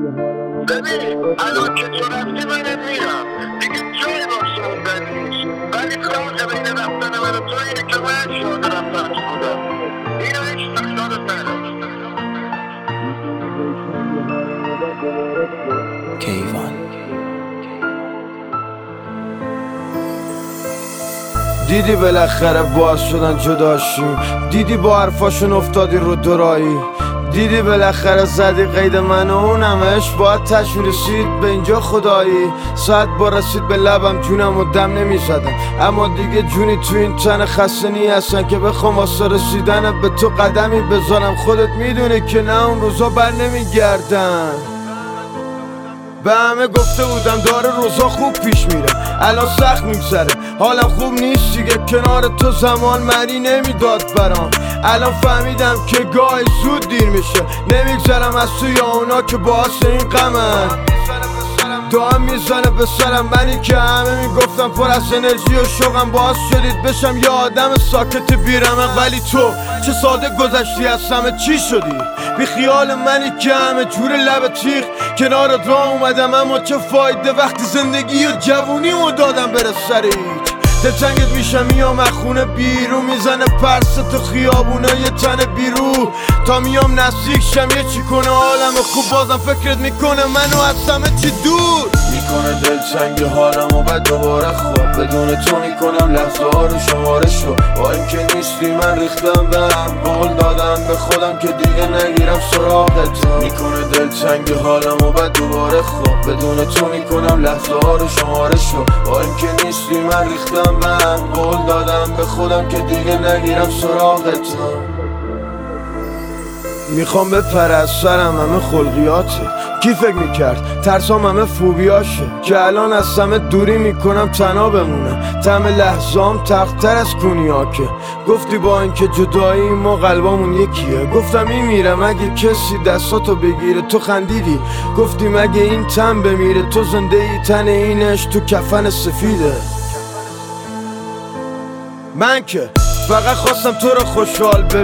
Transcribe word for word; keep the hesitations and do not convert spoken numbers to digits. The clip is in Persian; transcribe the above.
ببین الان که تو رفتی من میرم دیگه جایی واسه اون بد نیست، ولی فرق بین رفتن من و تو اینه که من شاده رفتن تو بودم. اینو هیچ تکرارت نداشت. کیوان دیدی بالاخره باز شدن جداشیم، دیدی با حرفاشون افتادی رو درایی، دیدی بالاخره زدی قید من و اونمش باید تشویر رسید به اینجا خدایی. ساعت با رسید به لبم جونم و دم نمیزدم، اما دیگه جونی تو این تن خسته نی هستن که بخوام واسه رسیدن به تو قدمی بذارم. خودت میدونی که نه اون روزا بر نمیگردن. به همه گفته بودم داره روزا خوب پیش میره، الان سخت میگذره حالم خوب نیست دیگه، کنار تو زمان معنی نمیداد برام. الان فهمیدم که گاهی زود دیر میشه، نمیگذرم از توی اونا که باعث این غمن. دام میزنه به سرم، منی که همه میگفتم پر از انرژی و شوقم باعث شدید بشم یه آدم ساکت بیرمق. ولی تو چه ساده گذشتی از همه چی شدی، بی خیال منی که همه جور لب تیغ کنار راه اومدم، اما چه فایده وقتی زندگی و جوونیمو دادم بره سر هیچ. دلتنگت میشم میام از خونه بیرون، میزنه پرس تو خیابونه یه تن بیرو، تا میام نزدیک شم یه چی کنه حالم خوب بازم فکرت میکنه منو از همه چی دور میکنه. دلتنگ حالم و بعد دوباره خواب بدون تو میکنم لحظه ها رو شماره شو، با اینکه نیستی من ریختم به هم، قول دادم به خودم که دیگه نگیرم سراغت. میکنه دلتنگ حالم و بعد دوباره خواب بدون تو میکنم لحظه ها رو شماره شو، با اینکه نیستی من ریختم به هم، قول دادم به خودم که دیگه نگیرم سراغت. میخوام بپره از سرم همه خلقیاته، کی فکر میکرد ترسام همه فوبیاشه، که الان از همه دوری میکنم تنها بمونم. تم لحظام تختر از کونیاکه، گفتی با اینکه جدایی ما قلبامون یکیه، گفتم این میرم اگه کسی دستاتو بگیره، تو خندیدی گفتی مگه این تن بمیره، تو زنده ای تن اینش تو کفن سفیده. من که فقط خواستم تو رو خوشحال